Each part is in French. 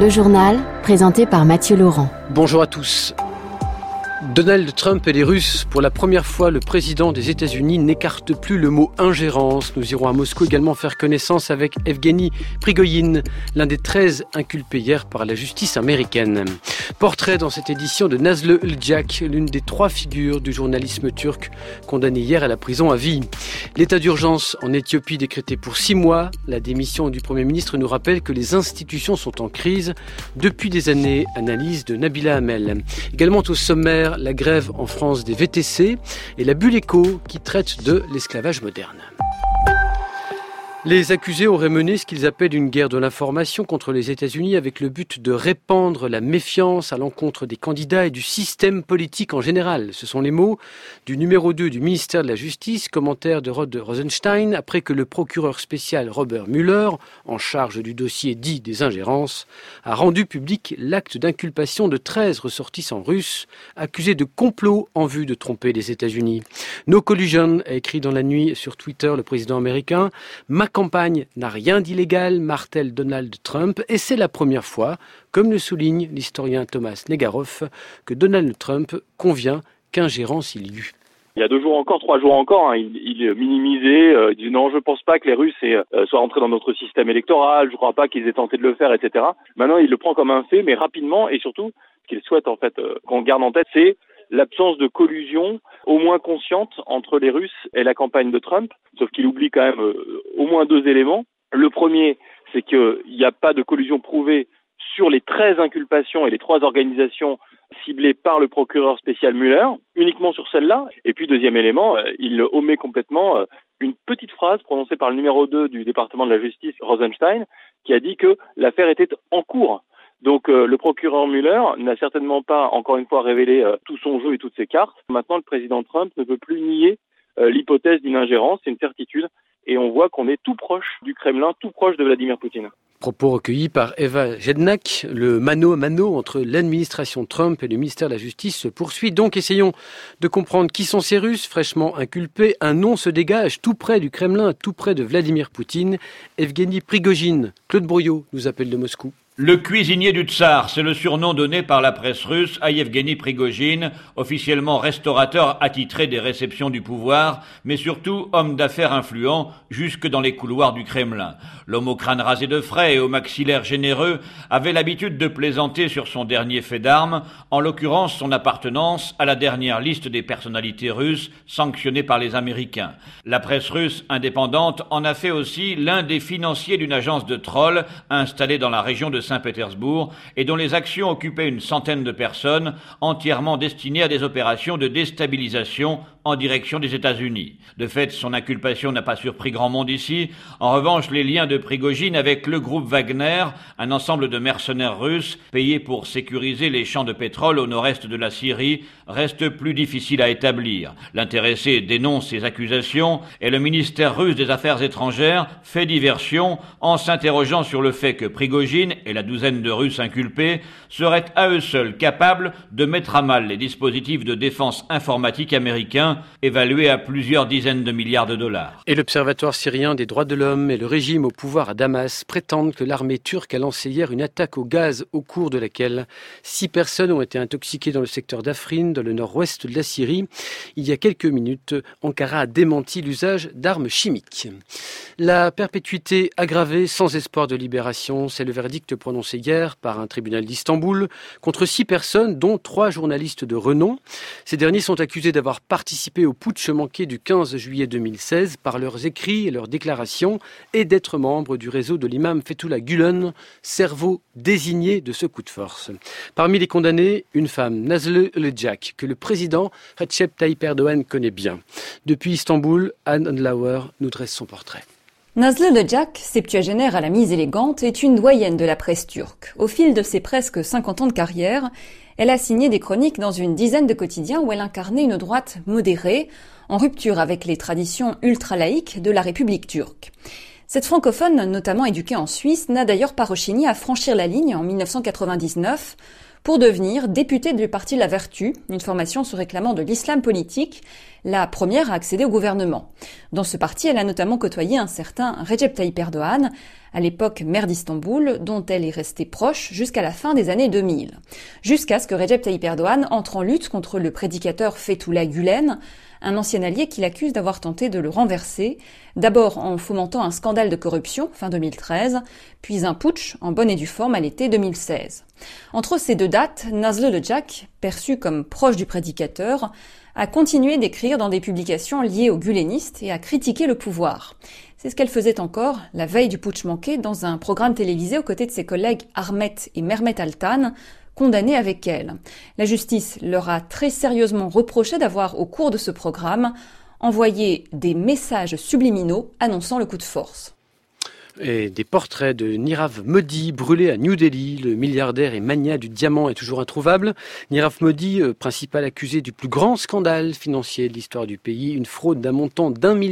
Le journal, présenté par Mathieu Laurent. Bonjour à tous. Donald Trump et les Russes. Pour la première fois, le président des États-Unis n'écarte plus le mot ingérence. Nous irons à Moscou également faire connaissance avec Evgeny Prigoyine, l'un des 13 inculpés hier par la justice américaine. Portrait dans cette édition de Nazlı Ilıcak, l'une des 3 figures du journalisme turc, condamnée hier à la prison à vie. L'état d'urgence en Éthiopie décrété pour 6 mois. La démission du Premier ministre nous rappelle que les institutions sont en crise depuis des années. Analyse de Nabila Hamel. Également au sommaire, la grève en France des VTC et la bulle éco qui traite de l'esclavage moderne. Les accusés auraient mené ce qu'ils appellent une guerre de l'information contre les États-Unis avec le but de répandre la méfiance à l'encontre des candidats et du système politique en général. Ce sont les mots du numéro 2 du ministère de la Justice, commentaire de Rod Rosenstein, après que le procureur spécial Robert Mueller, en charge du dossier dit des ingérences, a rendu public l'acte d'inculpation de 13 ressortissants russes accusés de complot en vue de tromper les États-Unis. No collusion, a écrit dans la nuit sur Twitter le président américain. Ma campagne n'a rien d'illégal, martèle Donald Trump, et c'est la première fois, comme le souligne l'historien Thomas Negaroff, que Donald Trump convient qu'ingérence il y eut. Il y a 2 jours encore, 3 jours encore, il minimisait, il disait non, je pense pas que les Russes soient rentrés dans notre système électoral, je crois pas qu'ils aient tenté de le faire, etc. Maintenant, il le prend comme un fait, mais rapidement, et surtout, ce qu'il souhaite en fait qu'on garde en tête, c'est l'absence de collusion au moins consciente entre les Russes et la campagne de Trump, sauf qu'il oublie quand même au moins 2 éléments. Le premier, c'est qu'il n'y a pas de collusion prouvée sur les 13 inculpations et les 3 organisations ciblées par le procureur spécial Mueller, uniquement sur celle-là. Et puis, deuxième élément, il omet complètement une petite phrase prononcée par le numéro 2 du département de la justice, Rosenstein, qui a dit que l'affaire était en cours. Donc le procureur Mueller n'a certainement pas, encore une fois, révélé tout son jeu et toutes ses cartes. Maintenant, le président Trump ne peut plus nier l'hypothèse d'une ingérence, c'est une certitude. Et on voit qu'on est tout proche du Kremlin, tout proche de Vladimir Poutine. Propos recueillis par Eva Jednak. Le mano à mano entre l'administration Trump et le ministère de la Justice se poursuit. Donc essayons de comprendre qui sont ces Russes fraîchement inculpés. Un nom se dégage tout près du Kremlin, tout près de Vladimir Poutine. Evgeny Prigoyine. Claude Brouillot nous appelle de Moscou. Le cuisinier du tsar, c'est le surnom donné par la presse russe à Evgeny Prigoyine, officiellement restaurateur attitré des réceptions du pouvoir, mais surtout homme d'affaires influent jusque dans les couloirs du Kremlin. L'homme au crâne rasé de frais et au maxillaire généreux avait l'habitude de plaisanter sur son dernier fait d'armes, en l'occurrence son appartenance à la dernière liste des personnalités russes sanctionnées par les Américains. La presse russe indépendante en a fait aussi l'un des financiers d'une agence de trolls installée dans la région de Saint-Pétersbourg et dont les actions occupaient une centaine de personnes, entièrement destinées à des opérations de déstabilisation en direction des États-Unis. De fait, son inculpation n'a pas surpris grand monde ici. En revanche, les liens de Prigoyine avec le groupe Wagner, un ensemble de mercenaires russes payés pour sécuriser les champs de pétrole au nord-est de la Syrie, restent plus difficiles à établir. L'intéressé dénonce ces accusations et le ministère russe des Affaires étrangères fait diversion en s'interrogeant sur le fait que Prigoyine et la douzaine de Russes inculpés seraient à eux seuls capables de mettre à mal les dispositifs de défense informatique américains évalués à plusieurs dizaines de milliards de dollars. Et l'Observatoire syrien des droits de l'homme et le régime au pouvoir à Damas prétendent que l'armée turque a lancé hier une attaque au gaz au cours de laquelle 6 personnes ont été intoxiquées dans le secteur d'Afrin, dans le nord-ouest de la Syrie. Il y a quelques minutes, Ankara a démenti l'usage d'armes chimiques. La perpétuité aggravée sans espoir de libération, c'est le verdict prononcé hier par un tribunal d'Istanbul contre 6 personnes, dont 3 journalistes de renom. Ces derniers sont accusés d'avoir participé au putsch manqué du 15 juillet 2016 par leurs écrits et leurs déclarations et d'être membres du réseau de l'imam Fethullah Gülen, cerveau désigné de ce coup de force. Parmi les condamnés, une femme, Nazlı Ilıcak, que le président Recep Tayyip Erdogan connaît bien. Depuis Istanbul, Anne Andlauer nous dresse son portrait. Nazlı Ilıcak, septuagénaire à la mise élégante, est une doyenne de la presse turque. Au fil de ses presque 50 ans de carrière, elle a signé des chroniques dans une dizaine de quotidiens où elle incarnait une droite modérée, en rupture avec les traditions ultra-laïques de la République turque. Cette francophone, notamment éduquée en Suisse, n'a d'ailleurs pas rechigné à franchir la ligne en 1999 pour devenir députée du Parti La Vertu, une formation se réclamant de l'islam politique, la première à accéder au gouvernement. Dans ce parti, elle a notamment côtoyé un certain Recep Tayyip Erdoğan, à l'époque maire d'Istanbul, dont elle est restée proche jusqu'à la fin des années 2000. Jusqu'à ce que Recep Tayyip Erdoğan entre en lutte contre le prédicateur Fethullah Gülen, un ancien allié qui l'accuse d'avoir tenté de le renverser, d'abord en fomentant un scandale de corruption, fin 2013, puis un putsch en bonne et due forme à l'été 2016. Entre ces deux dates, Nazlı Lıcak, perçue comme proche du prédicateur, a continué d'écrire dans des publications liées aux gulenistes et à critiquer le pouvoir. C'est ce qu'elle faisait encore la veille du putsch manqué dans un programme télévisé aux côtés de ses collègues Ahmet et Mehmet Altan, condamnés avec elle. La justice leur a très sérieusement reproché d'avoir, au cours de ce programme, envoyé des messages subliminaux annonçant le coup de force. Et des portraits de Nirav Modi brûlés à New Delhi. Le milliardaire et magnat du diamant est toujours introuvable. Nirav Modi, principal accusé du plus grand scandale financier de l'histoire du pays, une fraude d'un montant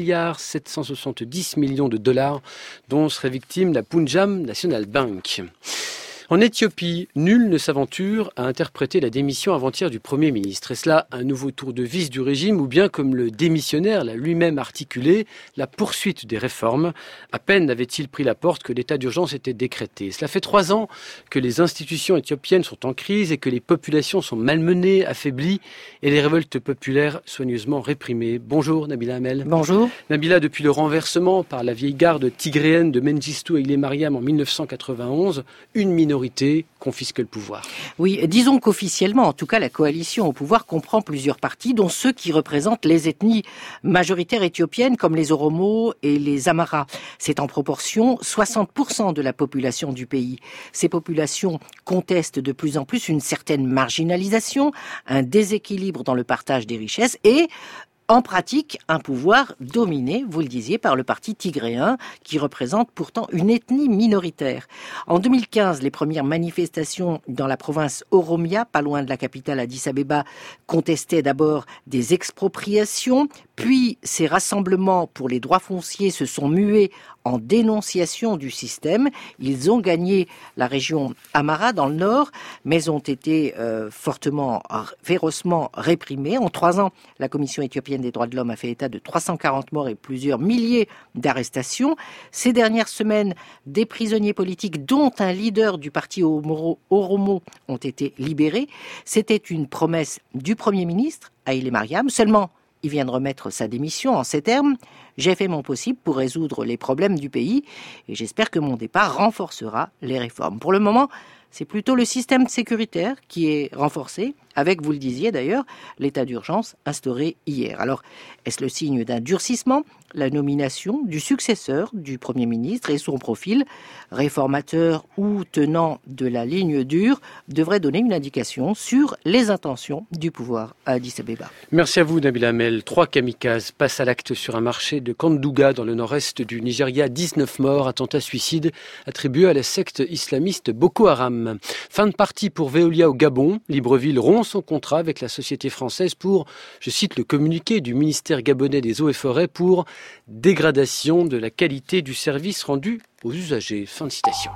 d'1,770 milliard de dollars, dont serait victime la Punjab National Bank. En Éthiopie, nul ne s'aventure à interpréter la démission avant-hier du Premier ministre. Est-ce là un nouveau tour de vis du régime ou bien, comme le démissionnaire l'a lui-même articulé, la poursuite des réformes? À peine avait-il pris la porte que l'état d'urgence était décrété. Cela fait 3 ans que les institutions éthiopiennes sont en crise et que les populations sont malmenées, affaiblies et les révoltes populaires soigneusement réprimées. Bonjour Nabila Hamel. Bonjour. Nabila, depuis le renversement par la vieille garde tigréenne de Mengistu Haile Mariam en 1991, une minorité confisque le pouvoir. Oui, disons qu'officiellement, en tout cas, la coalition au pouvoir comprend plusieurs partis, dont ceux qui représentent les ethnies majoritaires éthiopiennes, comme les Oromos et les Amharas. C'est en proportion 60% de la population du pays. Ces populations contestent de plus en plus une certaine marginalisation, un déséquilibre dans le partage des richesses et en pratique, un pouvoir dominé, vous le disiez, par le parti tigréen, qui représente pourtant une ethnie minoritaire. En 2015, les premières manifestations dans la province Oromia, pas loin de la capitale Addis-Abeba, contestaient d'abord des expropriations, puis ces rassemblements pour les droits fonciers se sont mués en dénonciation du système. Ils ont gagné la région Amhara dans le nord, mais ont été férocement réprimés. En 3 ans, la Commission éthiopienne des droits de l'homme a fait état de 340 morts et plusieurs milliers d'arrestations. Ces dernières semaines, des prisonniers politiques, dont un leader du parti Oromo, ont été libérés. C'était une promesse du Premier ministre, Haile Mariam. Seulement, il vient de remettre sa démission en ces termes. J'ai fait mon possible pour résoudre les problèmes du pays et j'espère que mon départ renforcera les réformes. Pour le moment, c'est plutôt le système sécuritaire qui est renforcé, avec, vous le disiez d'ailleurs, l'état d'urgence instauré hier. Alors, est-ce le signe d'un durcissement? La nomination du successeur du Premier ministre et son profil, réformateur ou tenant de la ligne dure, devrait donner une indication sur les intentions du pouvoir à Addis-Abeba. Merci à vous Nabila Hamel. 3 kamikazes passent à l'acte sur un marché de Kandouga dans le nord-est du Nigeria. 19 morts, attentat suicide attribué à la secte islamiste Boko Haram. Fin de partie pour Veolia au Gabon. Libreville rompt son contrat avec la société française pour, je cite le communiqué du ministère gabonais des Eaux et Forêts, pour dégradation de la qualité du service rendu aux usagers. Fin de citation.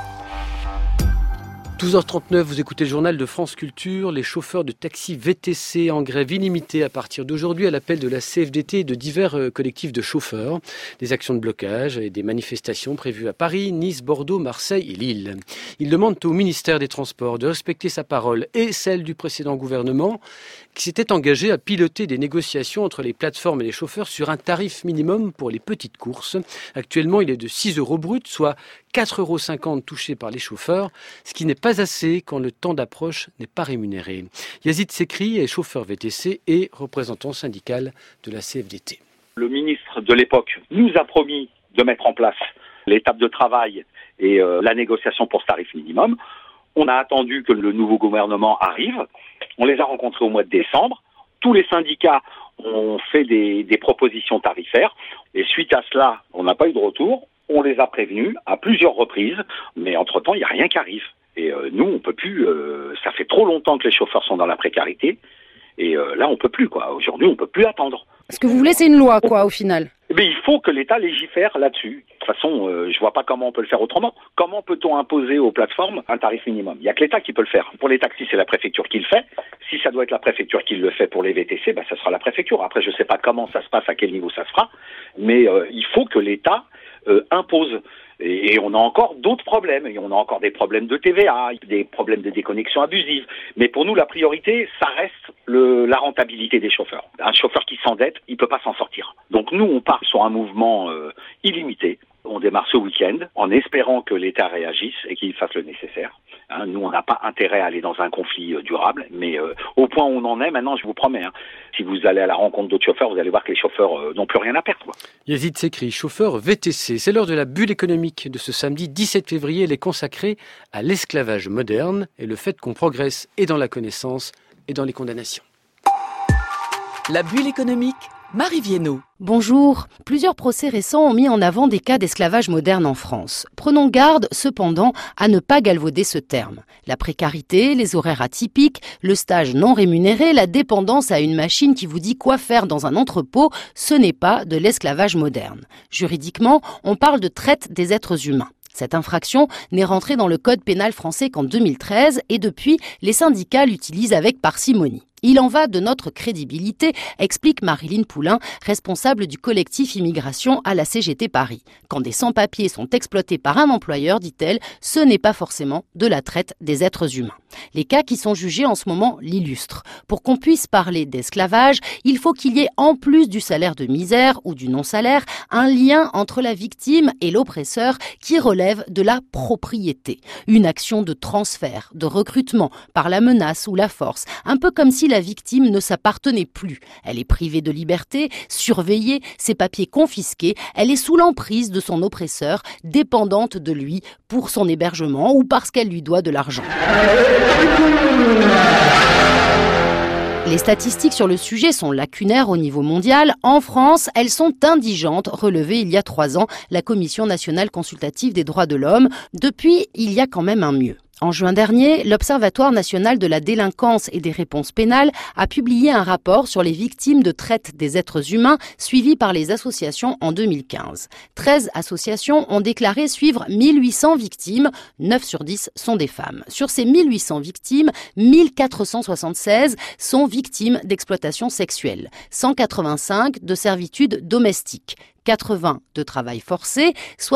12h39, vous écoutez le journal de France Culture. Les chauffeurs de taxi VTC en grève illimitée à partir d'aujourd'hui à l'appel de la CFDT et de divers collectifs de chauffeurs. Des actions de blocage et des manifestations prévues à Paris, Nice, Bordeaux, Marseille et Lille. Ils demandent au ministère des Transports de respecter sa parole et celle du précédent gouvernement qui s'était engagé à piloter des négociations entre les plateformes et les chauffeurs sur un tarif minimum pour les petites courses. Actuellement, il est de 6 € brut, soit 4,50 € touchés par les chauffeurs, ce qui n'est pas assez quand le temps d'approche n'est pas rémunéré. Yazid Sekri est chauffeur VTC et représentant syndical de la CFDT. Le ministre de l'époque nous a promis de mettre en place l'étape de travail et la négociation pour ce tarif minimum. On a attendu que le nouveau gouvernement arrive. On les a rencontrés au mois de décembre. Tous les syndicats ont fait des propositions tarifaires. Et suite à cela, on n'a pas eu de retour. On les a prévenus à plusieurs reprises. Mais entre-temps, il n'y a rien qui arrive. Et nous, on peut plus. Ça fait trop longtemps que les chauffeurs sont dans la précarité. Et là, on peut plus, quoi. Aujourd'hui, on peut plus attendre. Ce que vous voulez, c'est une loi, quoi, au final. Mais il faut que l'État légifère là-dessus. De toute façon, je vois pas comment on peut le faire autrement. Comment peut-on imposer aux plateformes un tarif minimum ? Il y a que l'État qui peut le faire. Pour les taxis, c'est la préfecture qui le fait. Si ça doit être la préfecture qui le fait pour les VTC, ça sera la préfecture. Après, je sais pas comment ça se passe, à quel niveau ça se fera, mais il faut que l'État impose. Et on a encore d'autres problèmes. Et on a encore des problèmes de TVA, des problèmes de déconnexion abusive. Mais pour nous, la priorité, ça reste la rentabilité des chauffeurs. Un chauffeur qui s'endette, il peut pas s'en sortir. Donc nous, on part sur un mouvement illimité. On démarre ce week-end en espérant que l'État réagisse et qu'il fasse le nécessaire. Nous, on n'a pas intérêt à aller dans un conflit durable, mais au point où on en est maintenant, je vous promets, si vous allez à la rencontre d'autres chauffeurs, vous allez voir que les chauffeurs n'ont plus rien à perdre. Yazid Sekri, chauffeur VTC. C'est l'heure de la bulle économique de ce samedi 17 février. Elle est consacrée à l'esclavage moderne et le fait qu'on progresse et dans la connaissance et dans les condamnations. La bulle économique, Marie Viennot. Bonjour. Plusieurs procès récents ont mis en avant des cas d'esclavage moderne en France. Prenons garde, cependant, à ne pas galvauder ce terme. La précarité, les horaires atypiques, le stage non rémunéré, la dépendance à une machine qui vous dit quoi faire dans un entrepôt, ce n'est pas de l'esclavage moderne. Juridiquement, on parle de traite des êtres humains. Cette infraction n'est rentrée dans le code pénal français qu'en 2013 et depuis, les syndicats l'utilisent avec parcimonie. Il en va de notre crédibilité, explique Marilyn Poulain, responsable du collectif Immigration à la CGT Paris. Quand des sans-papiers sont exploités par un employeur, dit-elle, ce n'est pas forcément de la traite des êtres humains. Les cas qui sont jugés en ce moment l'illustrent. Pour qu'on puisse parler d'esclavage, il faut qu'il y ait en plus du salaire de misère ou du non-salaire, un lien entre la victime et l'oppresseur qui relève de la propriété. Une action de transfert, de recrutement par la menace ou la force, un peu comme si la victime ne s'appartenait plus. Elle est privée de liberté, surveillée, ses papiers confisqués, elle est sous l'emprise de son oppresseur, dépendante de lui pour son hébergement ou parce qu'elle lui doit de l'argent. Les statistiques sur le sujet sont lacunaires au niveau mondial. En France, elles sont indigentes, relevées il y a 3 ans la Commission nationale consultative des droits de l'homme. Depuis, il y a quand même un mieux. En juin dernier, l'Observatoire national de la délinquance et des réponses pénales a publié un rapport sur les victimes de traite des êtres humains suivies par les associations en 2015. 13 associations ont déclaré suivre 1800 victimes, 9 sur 10 sont des femmes. Sur ces 1800 victimes, 1476 sont victimes d'exploitation sexuelle, 185 de servitude domestique, 80 de travail forcé,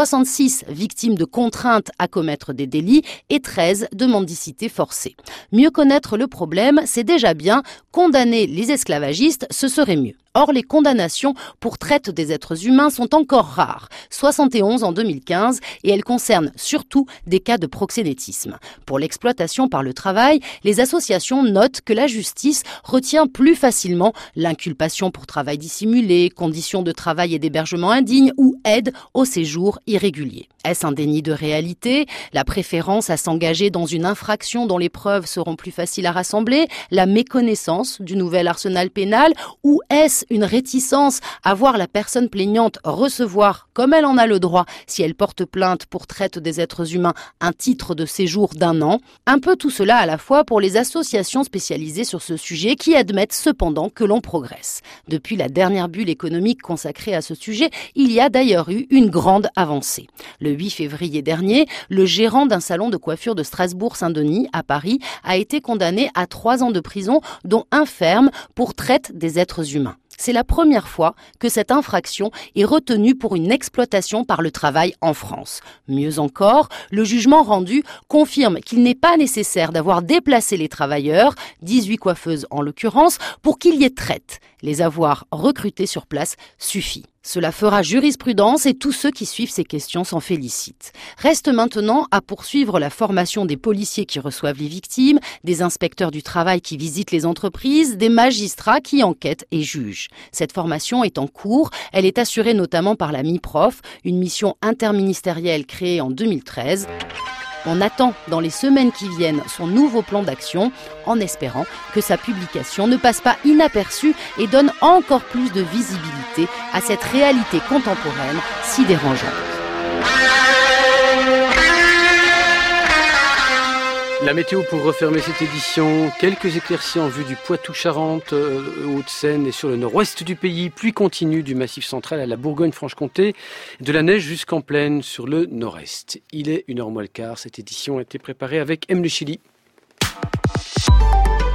66 victimes de contraintes à commettre des délits et 13 de mendicité forcée. Mieux connaître le problème, c'est déjà bien. Condamner les esclavagistes, ce serait mieux. Or, les condamnations pour traite des êtres humains sont encore rares, 71 en 2015, et elles concernent surtout des cas de proxénétisme. Pour l'exploitation par le travail, les associations notent que la justice retient plus facilement l'inculpation pour travail dissimulé, conditions de travail et d'hébergement indignes ou aide au séjour irrégulier. Est-ce un déni de réalité? La préférence à s'engager dans une infraction dont les preuves seront plus faciles à rassembler? La méconnaissance du nouvel arsenal pénal? Ou est-ce une réticence à voir la personne plaignante recevoir, comme elle en a le droit, si elle porte plainte pour traite des êtres humains, un titre de séjour d'1 an? Un peu tout cela à la fois pour les associations spécialisées sur ce sujet qui admettent cependant que l'on progresse. Depuis la dernière bulle économique consacrée à ce sujet, il y a d'ailleurs eu une grande avancée. Le 8 février dernier, le gérant d'un salon de coiffure de Strasbourg-Saint-Denis, à Paris, a été condamné à 3 ans de prison, dont 1 ferme pour traite des êtres humains. C'est la première fois que cette infraction est retenue pour une exploitation par le travail en France. Mieux encore, le jugement rendu confirme qu'il n'est pas nécessaire d'avoir déplacé les travailleurs, 18 coiffeuses en l'occurrence, pour qu'il y ait traite. Les avoir recrutés sur place suffit. Cela fera jurisprudence et tous ceux qui suivent ces questions s'en félicitent. Reste maintenant à poursuivre la formation des policiers qui reçoivent les victimes, des inspecteurs du travail qui visitent les entreprises, des magistrats qui enquêtent et jugent. Cette formation est en cours. Elle est assurée notamment par la MIPROF, une mission interministérielle créée en 2013. On attend dans les semaines qui viennent son nouveau plan d'action en espérant que sa publication ne passe pas inaperçue et donne encore plus de visibilité à cette réalité contemporaine si dérangeante. La météo pour refermer cette édition, quelques éclaircies en vue du Poitou-Charentes, Hauts-de-Seine et sur le nord-ouest du pays, pluie continue du Massif central à la Bourgogne-Franche-Comté, de la neige jusqu'en plaine sur le nord-est. Il est 1h moins le quart, cette édition a été préparée avec M. Le Chili.